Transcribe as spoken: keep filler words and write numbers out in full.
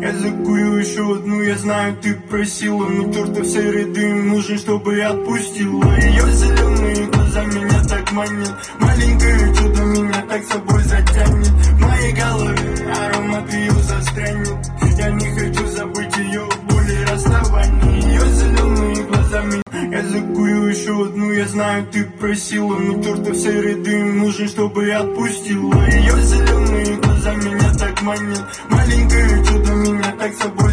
Я закую еще одну, я знаю, ты просила, но торта все ряды нужен, чтобы я отпустила. Ее зеленые глаза меня так манят, маленькое чудо меня так собой затянет. В моей голове аромат ее застрянет, я не хочу забыть ее боли расставания. Ее зеленые глаза меня. Я закую еще одну, я знаю, ты просила, но торта все ряды нужен, чтобы я отпустила. Ее зеленые глаза меня так манят, маленькое чудо меня так собой